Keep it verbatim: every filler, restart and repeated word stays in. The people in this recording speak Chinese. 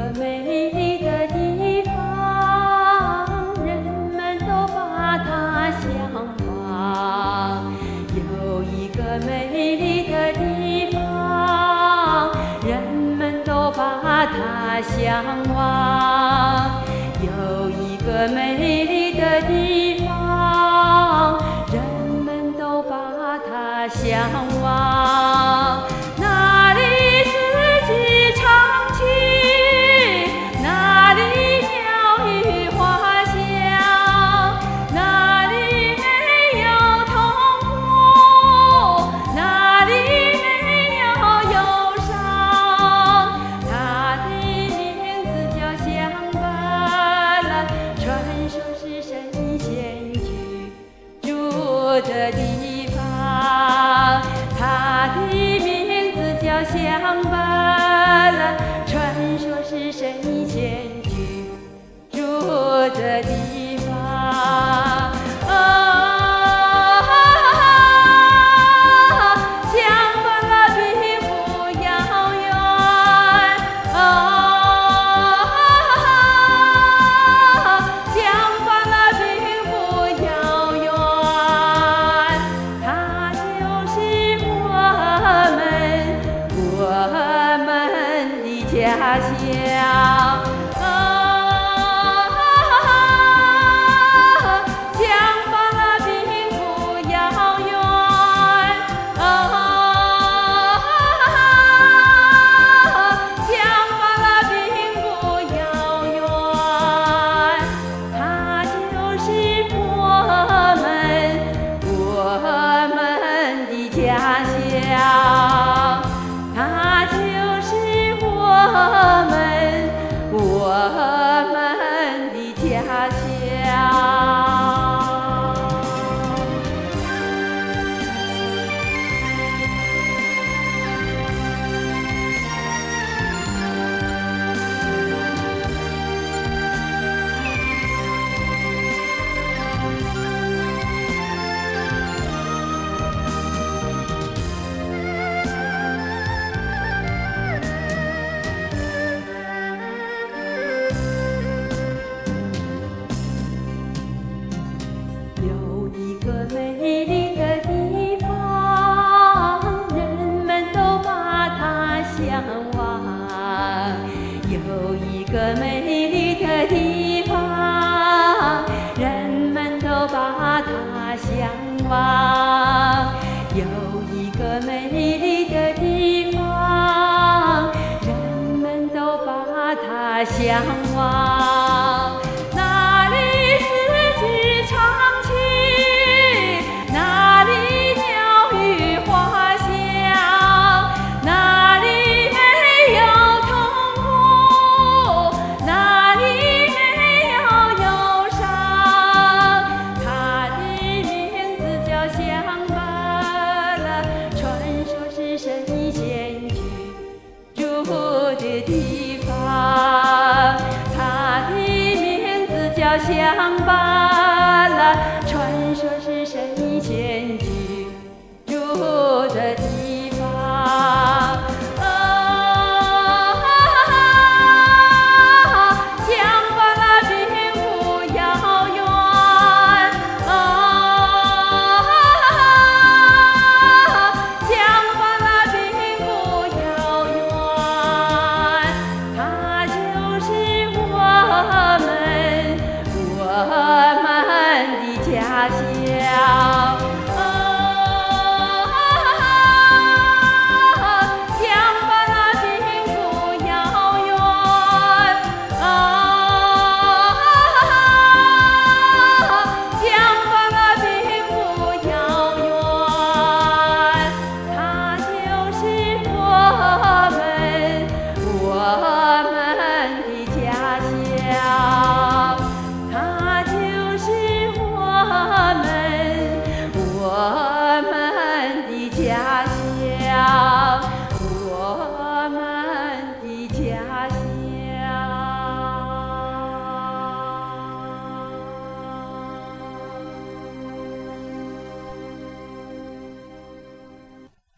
个美丽的地方，人们都把它向往。有一个美丽的地方，人们都把它向往。有一个美丽的地方，人们都把它向往。那里四季常青，那里鸟语花香，那里没有痛苦，那里没有忧伤。它的名字叫香巴拉，传说是神仙居住的地方。它的名字叫香巴拉，传说是神仙居住的地方。啊，香巴拉并不遥远。啊，香巴拉并不遥远，它就是我们我们的家乡。香巴拉并不遥远，香巴拉并不遥远，它就是我们我们的家乡。它就是我们我们的家乡。有一个美丽的地方，人们都把它向往。有一个美丽的地方，人们都把它向往。有一个美丽的地方，人们都把它向往。那里四季常青，那里鸟语花香，那里没有痛苦，那里没有忧伤。它的名字叫香巴拉，传说是神仙居住的地方。它的名字叫香巴拉，